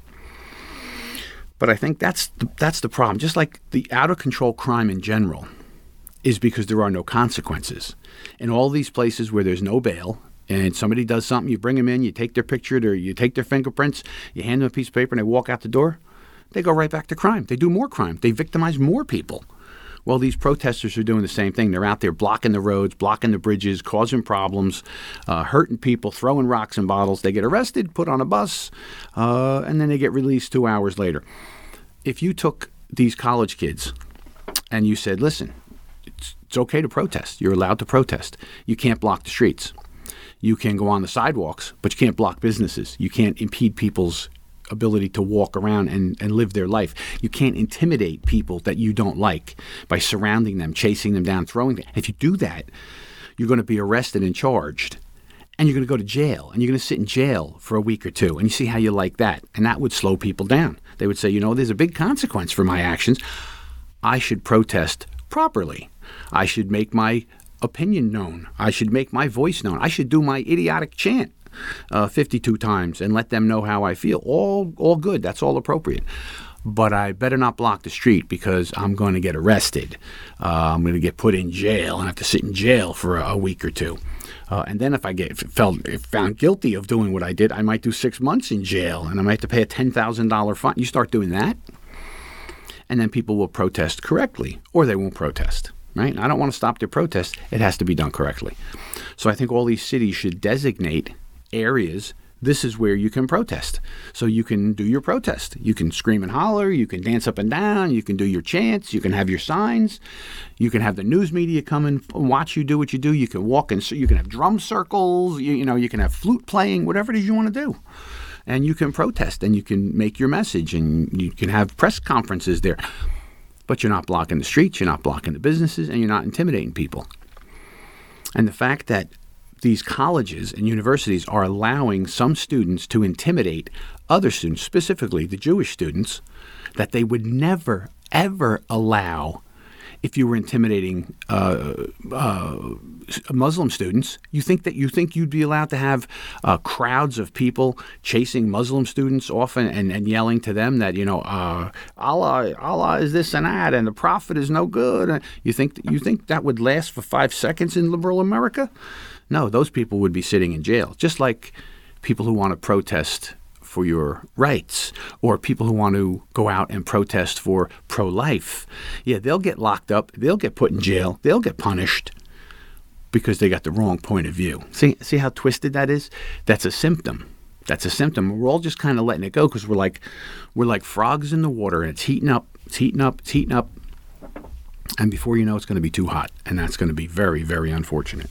But I think that's the, that's the problem. Just like the out-of-control crime in general is because there are no consequences. In all these places where there's no bail and somebody does something, you bring them in, you take their picture, or you take their fingerprints, you hand them a piece of paper, and they walk out the door, they go right back to crime. They do more crime. They victimize more people. Well, these protesters are doing the same thing. They're out there blocking the roads, blocking the bridges, causing problems, uh, hurting people, throwing rocks and bottles. They get arrested, put on a bus, uh, and then they get released two hours later. If you took these college kids and you said, listen, it's, it's okay to protest. You're allowed to protest. You can't block the streets. You can go on the sidewalks, but you can't block businesses. You can't impede people's ability to walk around and, and live their life. You can't intimidate people that you don't like by surrounding them, chasing them down, throwing them. If you do that, you're going to be arrested and charged, and you're going to go to jail, and you're going to sit in jail for a week or two, and you see how you like that. And that would slow people down. They would say, you know, there's a big consequence for my actions. I should protest properly. I should make my opinion known. I should make my voice known. I should do my idiotic chant Uh, fifty-two times and let them know how I feel. All all good. That's all appropriate. But I better not block the street because I'm going to get arrested. Uh, I'm going to get put in jail and have to sit in jail for a, a week or two. Uh, and then if I get if felt, if found guilty of doing what I did, I might do six months in jail and I might have to pay a ten thousand dollars fine. You start doing that, and then people will protest correctly, or they won't protest. Right? I don't want to stop their protest. It has to be done correctly. So I think all these cities should designate areas. This is where you can protest. So you can do your protest. You can scream and holler. You can dance up and down. You can do your chants. You can have your signs. You can have the news media come and watch you do what you do. You can walk in. So you can have drum circles. You, you know, you can have flute playing, whatever it is you want to do. And you can protest and you can make your message and you can have press conferences there. But you're not blocking the streets. You're not blocking the businesses, and you're not intimidating people. And the fact that these colleges and universities are allowing some students to intimidate other students, specifically the Jewish students, that they would never, ever allow if you were intimidating uh, uh, Muslim students. You think that you think you'd be allowed to have uh, crowds of people chasing Muslim students off and, and, and yelling to them that, you know, uh, Allah, Allah is this and that, and the Prophet is no good. You think you think that would last for five seconds in liberal America? No, those people would be sitting in jail, just like people who want to protest for your rights or people who want to go out and protest for pro-life. Yeah, they'll get locked up. They'll get put in jail. They'll get punished because they got the wrong point of view. See, see how twisted that is? That's a symptom. That's a symptom. We're all just kind of letting it go because we're like, we're like frogs in the water, and it's heating up. It's heating up. It's heating up. And before you know, it's going to be too hot, and that's going to be very, very unfortunate.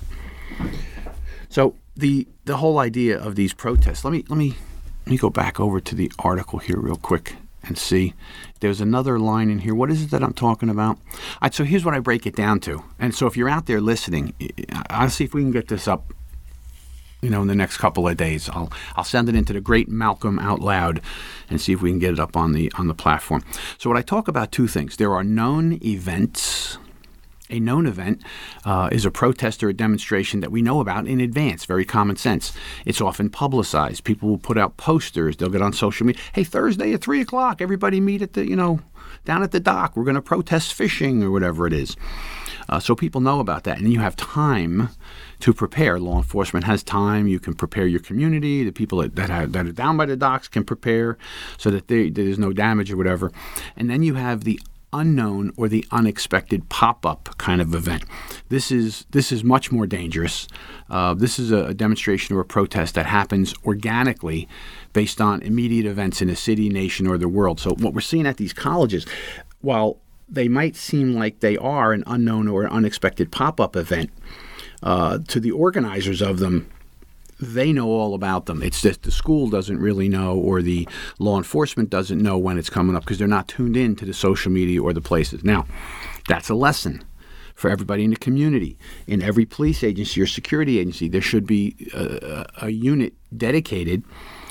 So the the whole idea of these protests, let me let me let me go back over to the article here real quick and see. There's another line in here. What is it that I'm talking about? All right, so here's what I break it down to. And so if you're out there listening, I'll see if we can get this up you know, in the next couple of days. I'll I'll send it into the great Malcolm out loud and see if we can get it up on the on the platform. So what I talk about, two things. There are known events. A known event uh, is a protest or a demonstration that we know about in advance, very common sense. It's often publicized. People will put out posters. They'll get on social media. Hey, Thursday at three o'clock, everybody meet at the, you know, down at the dock. We're going to protest fishing or whatever it is. Uh, so people know about that. And you have time to prepare. Law enforcement has time. You can prepare your community. The people that, that, have, that are down by the docks can prepare so that they, there's no damage or whatever. And then you have the unknown or the unexpected pop-up kind of event. This is this is much more dangerous. Uh, this is a, a demonstration or a protest that happens organically based on immediate events in a city, nation, or the world. So what we're seeing at these colleges, while they might seem like they are an unknown or an unexpected pop-up event, uh, to the organizers of them, they know all about them. It's just the school doesn't really know, or the law enforcement doesn't know when it's coming up because they're not tuned in to the social media or the places. Now, that's a lesson for everybody in the community. In every police agency or security agency, there should be a, a unit dedicated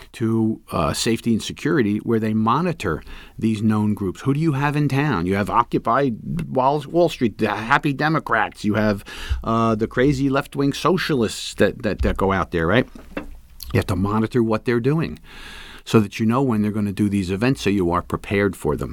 to uh, safety and security where they monitor these known groups. Who do you have in town? You have Occupy Wall, Wall Street, the Happy Democrats. You have uh, the crazy left-wing socialists that, that, that go out there, right? You have to monitor what they're doing so that you know when they're going to do these events so you are prepared for them.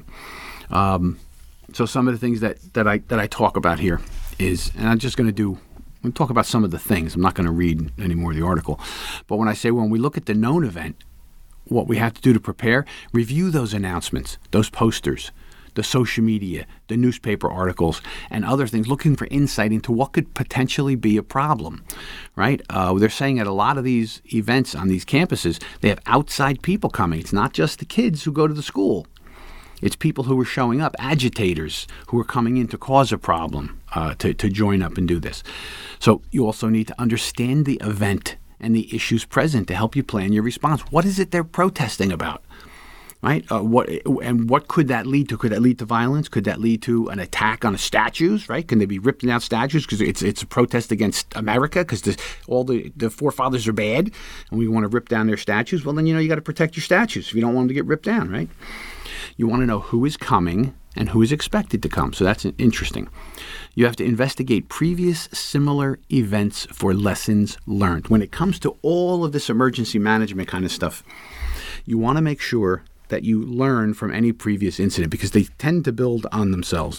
Um, so some of the things that, that, I, that I talk about here is, and I'm just going to do I'm going to talk about some of the things. I'm not going to read any more of the article. But when I say when we look at the known event, what we have to do to prepare, review those announcements, those posters, the social media, the newspaper articles, and other things, looking for insight into what could potentially be a problem, right? Uh, they're saying at a lot of these events on these campuses, they have outside people coming. It's not just the kids who go to the school. It's people who are showing up, agitators who are coming in to cause a problem, uh, to, to join up and do this. So you also need to understand the event and the issues present to help you plan your response. What is it they're protesting about, right? Uh, what and what could that lead to? Could that lead to violence? Could that lead to an attack on the statues, right? Can they be ripping out statues because it's it's a protest against America because all the, the forefathers are bad and we want to rip down their statues? Well, then, you know, you got to protect your statues if you don't want them to get ripped down, right? You want to know who is coming and who is expected to come. So that's interesting. You have to investigate previous similar events for lessons learned. When it comes to all of this emergency management kind of stuff, you want to make sure that you learn from any previous incident because they tend to build on themselves.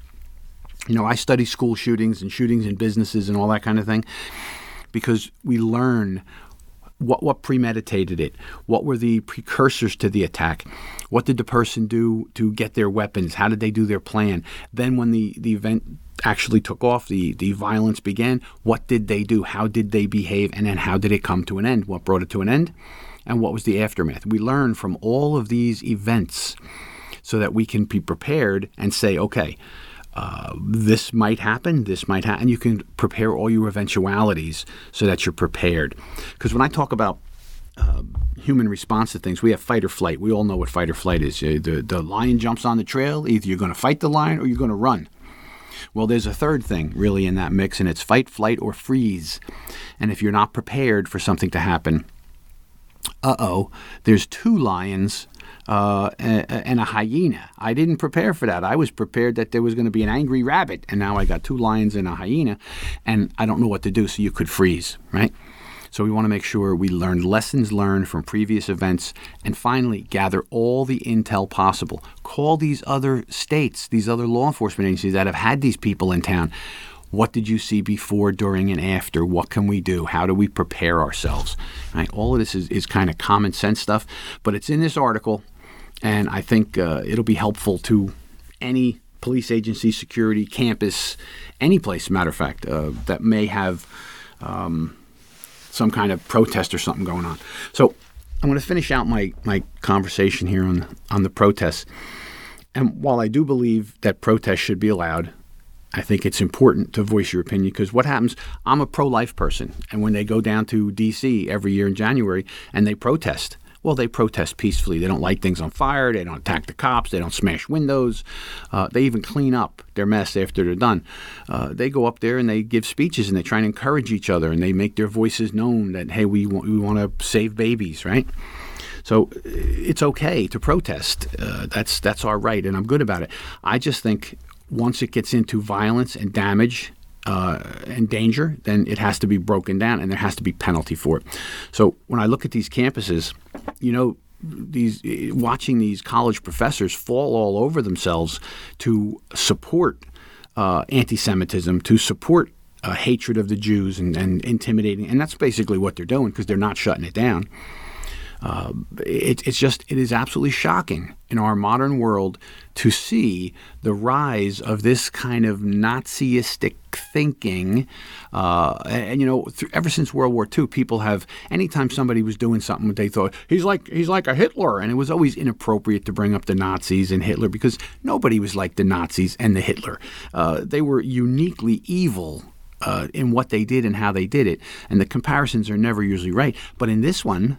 You know, I study school shootings and shootings in businesses and all that kind of thing because we learn What what premeditated it? What were the precursors to the attack? What did the person do to get their weapons? How did they do their plan? Then when the, the event actually took off, the, the violence began, what did they do? How did they behave? And then how did it come to an end? What brought it to an end? And what was the aftermath? We learn from all of these events so that we can be prepared and say, okay, Uh, this might happen, this might happen, and you can prepare all your eventualities so that you're prepared. Because when I talk about uh, human response to things, we have fight or flight. We all know what fight or flight is. Uh, the, the lion jumps on the trail, either you're going to fight the lion or you're going to run. Well, there's a third thing really in that mix, and it's fight, flight, or freeze. And if you're not prepared for something to happen, uh-oh, there's two lions Uh, and a hyena. I didn't prepare for that. I was prepared that there was going to be an angry rabbit, and now I got two lions and a hyena, and I don't know what to do, so you could freeze, right? So we want to make sure we learn lessons learned from previous events, and finally, gather all the intel possible. Call these other states, these other law enforcement agencies that have had these people in town. What did you see before, during, and after? What can we do? How do we prepare ourselves? Right? All of this is, is kind of common sense stuff, but it's in this article. And I think uh, it'll be helpful to any police agency, security, campus, any place, as a matter of fact, uh, that may have um, some kind of protest or something going on. So I'm going to finish out my, my conversation here on, on the protests. And while I do believe that protests should be allowed, I think it's important to voice your opinion because what happens, I'm a pro-life person. And when they go down to D C every year in January and they protest, Well, they protest peacefully. They don't light things on fire. They don't attack the cops. They don't smash windows. Uh, they even clean up their mess after they're done. Uh, they go up there and they give speeches and they try and encourage each other and they make their voices known that, hey, we want, we want to save babies, right? So it's okay to protest. Uh, that's that's our right, and I'm good about it. I just think once it gets into violence and damage uh, and danger, then it has to be broken down, and there has to be penalty for it. So when I look at these campuses, you know, these watching these college professors fall all over themselves to support uh, anti-Semitism, to support uh, hatred of the Jews and, and intimidating, and that's basically what they're doing because they're not shutting it down. Uh, it, it's just, it is absolutely shocking in our modern world to see the rise of this kind of Nazistic thinking. Uh, and, and, you know, th- ever since World War Two, people have, anytime somebody was doing something, they thought, he's like, he's like a Hitler. And it was always inappropriate to bring up the Nazis and Hitler because nobody was like the Nazis and the Hitler. Uh, they were uniquely evil uh, in what they did and how they did it. And the comparisons are never usually right. But in this one,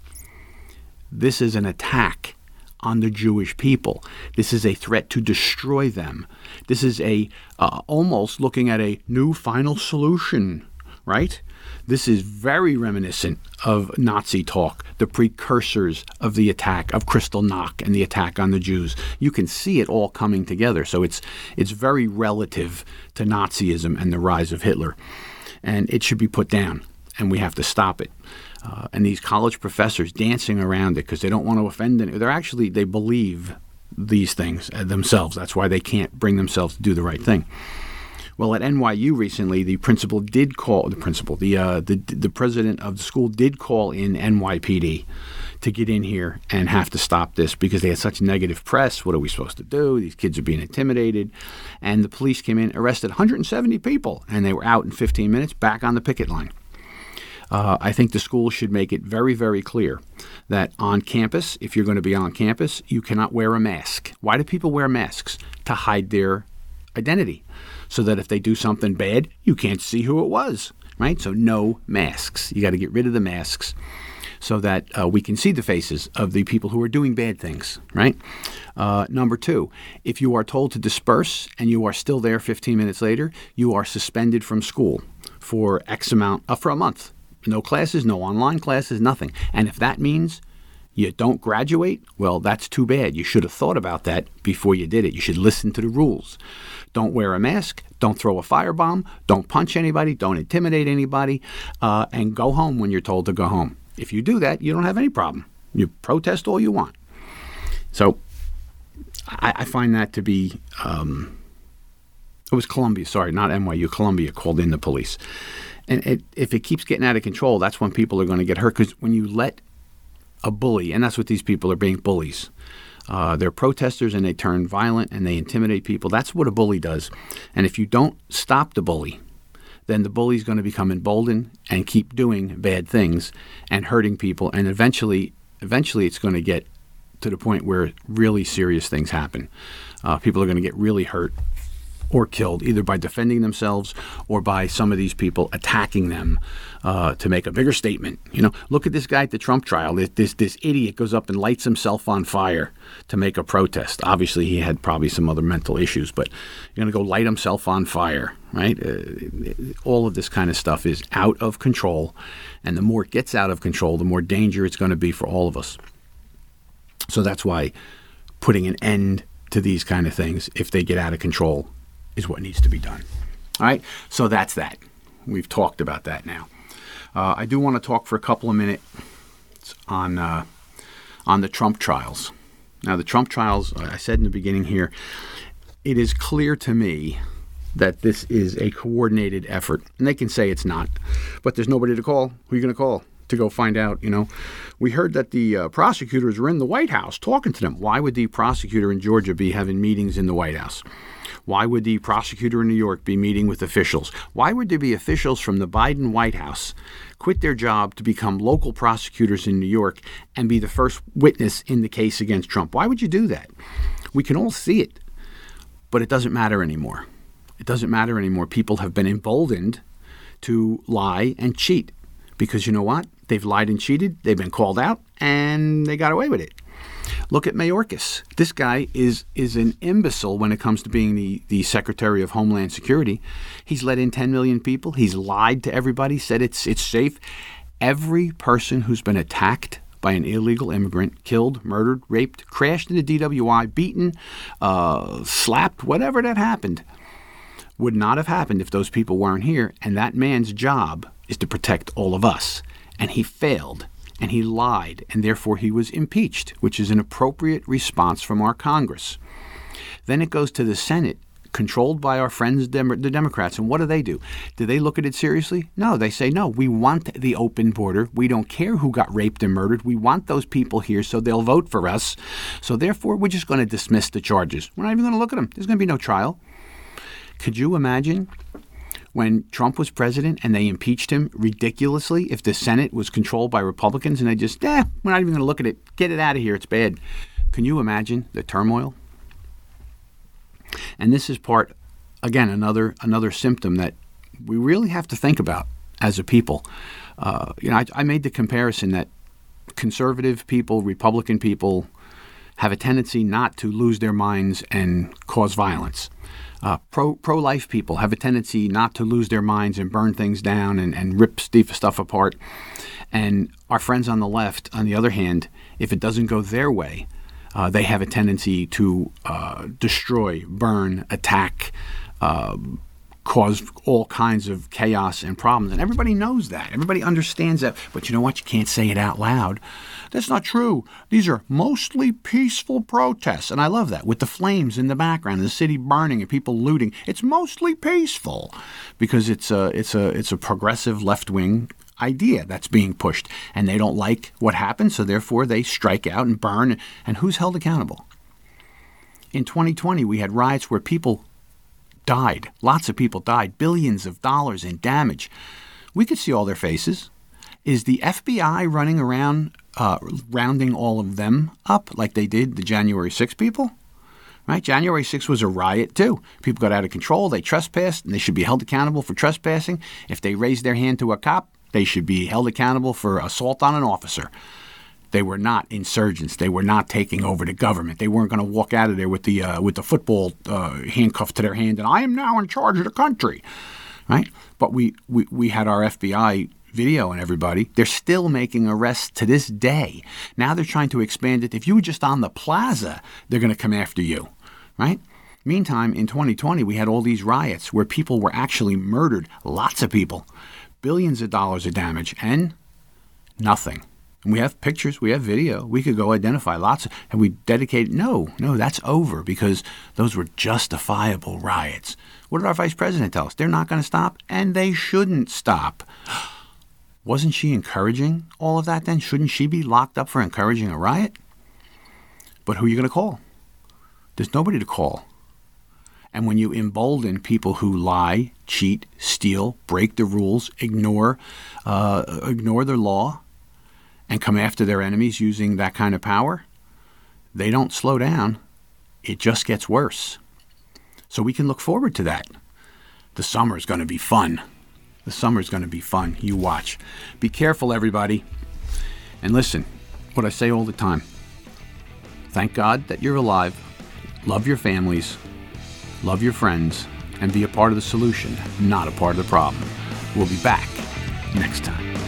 this is an attack on the Jewish people. This is a threat to destroy them. This is a uh, almost looking at a new final solution, right? This is very reminiscent of Nazi talk, the precursors of the attack of Kristallnacht and the attack on the Jews. You can see it all coming together. So it's it's very relative to Nazism and the rise of Hitler. And it should be put down, and we have to stop it. Uh, and these college professors dancing around it because they don't want to offend anyone. They're actually, they believe these things themselves. That's why they can't bring themselves to do the right thing. Well, at N Y U recently, the principal did call, the principal, the, uh, the, the president of the school did call in N Y P D to get in here and have to stop this because they had such negative press. What are we supposed to do? These kids are being intimidated. And the police came in, arrested one hundred seventy people, and they were out in fifteen minutes, back on the picket line. Uh, I think the school should make it very, very clear that on campus, if you're going to be on campus, you cannot wear a mask. Why do people wear masks? To hide their identity, so that if they do something bad, you can't see who it was, right? So no masks. You got to get rid of the masks so that uh, we can see the faces of the people who are doing bad things, right? Uh, number two, if you are told to disperse and you are still there fifteen minutes later, you are suspended from school for X amount, uh, for a month. No classes, no online classes, nothing. And if that means you don't graduate, well, that's too bad. You should have thought about that before you did it. You should listen to the rules. Don't wear a mask. Don't throw a firebomb. Don't punch anybody. Don't intimidate anybody. Uh, and go home when you're told to go home. If you do that, you don't have any problem. You protest all you want. So I, I find that to be, um, it was Columbia, sorry, not N Y U, Columbia called in the police. And it, if it keeps getting out of control, that's when people are going to get hurt. Because when you let a bully, and that's what these people are being, bullies. Uh, they're protesters and they turn violent and they intimidate people. That's what a bully does. And if you don't stop the bully, then the bully's going to become emboldened and keep doing bad things and hurting people. And eventually, eventually it's going to get to the point where really serious things happen. Uh, people are going to get really hurt or killed, either by defending themselves or by some of these people attacking them uh, to make a bigger statement. You know, look at this guy at the Trump trial. This, this this idiot goes up and lights himself on fire to make a protest. Obviously, he had probably some other mental issues, but you're going to go light himself on fire, right? Uh, all of this kind of stuff is out of control, and the more it gets out of control, the more danger it's going to be for all of us. So that's why putting an end to these kind of things, if they get out of control, is what needs to be done. All right, so that's that. We've talked about that now. Uh, I do want to talk for a couple of minutes on uh, on the Trump trials. Now, the Trump trials, I said in the beginning here, it is clear to me that this is a coordinated effort. And they can say it's not, but there's nobody to call. Who are you going to call to go find out, you know? We heard that the uh, prosecutors were in the White House talking to them. Why would the prosecutor in Georgia be having meetings in the White House? Why would the prosecutor in New York be meeting with officials? Why would there be officials from the Biden White House quit their job to become local prosecutors in New York and be the first witness in the case against Trump? Why would you do that? We can all see it, but it doesn't matter anymore. It doesn't matter anymore. People have been emboldened to lie and cheat because you know what? They've lied and cheated. They've been called out and they got away with it. Look at Mayorkas. This guy is is an imbecile when it comes to being the, the Secretary of Homeland Security. He's let in ten million people. He's lied to everybody, said it's it's safe. Every person who's been attacked by an illegal immigrant, killed, murdered, raped, crashed into D W I, beaten, uh, slapped, whatever that happened, would not have happened if those people weren't here. And that man's job is to protect all of us. And he failed. And he lied, and therefore he was impeached, which is an appropriate response from our Congress. Then it goes to the Senate, controlled by our friends, Dem- the Democrats. And what do they do? Do they look at it seriously? No, they say, no, we want the open border. We don't care who got raped and murdered. We want those people here so they'll vote for us. So therefore, we're just going to dismiss the charges. We're not even going to look at them. There's going to be no trial. Could you imagine when Trump was president and they impeached him ridiculously, if the Senate was controlled by Republicans and they just, eh, we're not even going to look at it. Get it out of here. It's bad. Can you imagine the turmoil? And this is part, again, another another symptom that we really have to think about as a people. Uh, you know, I, I made the comparison that conservative people, Republican people, have a tendency not to lose their minds and cause violence. Uh, pro, pro-life people have a tendency not to lose their minds and burn things down and, and rip stuff apart. And our friends on the left, on the other hand, if it doesn't go their way, uh, they have a tendency to uh, destroy, burn, attack, uh, cause all kinds of chaos and problems. And everybody knows that. Everybody understands that. But you know what? You can't say it out loud. That's not true. These are mostly peaceful protests. And I love that. With the flames in the background, the city burning and people looting. It's mostly peaceful because it's a, it's a, it's a progressive left-wing idea that's being pushed. And they don't like what happens, so therefore they strike out and burn. And who's held accountable? In twenty twenty, we had riots where people died. Lots of people died. Billions of dollars in damage. We could see all their faces. Is the F B I running around uh, rounding all of them up like they did the January sixth people? Right? January sixth was a riot too. People got out of control. They trespassed, and they should be held accountable for trespassing. If they raised their hand to a cop, they should be held accountable for assault on an officer. They were not insurgents. They were not taking over the government. They weren't going to walk out of there with the uh, with the football uh, handcuffed to their hand and I am now in charge of the country, right? But we, we, we had our F B I video and everybody. They're still making arrests to this day. Now they're trying to expand it. If you were just on the plaza, they're going to come after you, right? Meantime, in twenty twenty, we had all these riots where people were actually murdered. Lots of people. Billions of dollars of damage and nothing. And we have pictures, we have video, we could go identify lots of, and we dedicate, no, no, that's over because those were justifiable riots. What did our vice president tell us? They're not going to stop, and they shouldn't stop. Wasn't she encouraging all of that then? Shouldn't she be locked up for encouraging a riot? But who are you going to call? There's nobody to call. And when you embolden people who lie, cheat, steal, break the rules, ignore, uh, ignore the law, and come after their enemies using that kind of power, they don't slow down. It just gets worse. So we can look forward to that. The summer is going to be fun. The summer is going to be fun. You watch. Be careful, everybody. And listen, what I say all the time. Thank God that you're alive. Love your families. Love your friends. And be a part of the solution, not a part of the problem. We'll be back next time.